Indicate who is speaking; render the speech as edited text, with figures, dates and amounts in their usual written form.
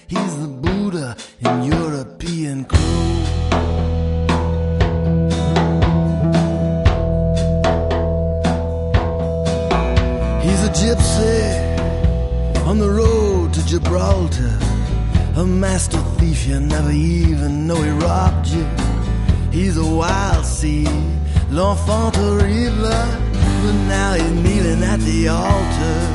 Speaker 1: He's the Buddha in European clothes. He's a gypsy on the road to Gibraltar, a master thief you never even know he robbed you. He's a wild seed, l'enfant terrible, but now he's kneeling at the altar.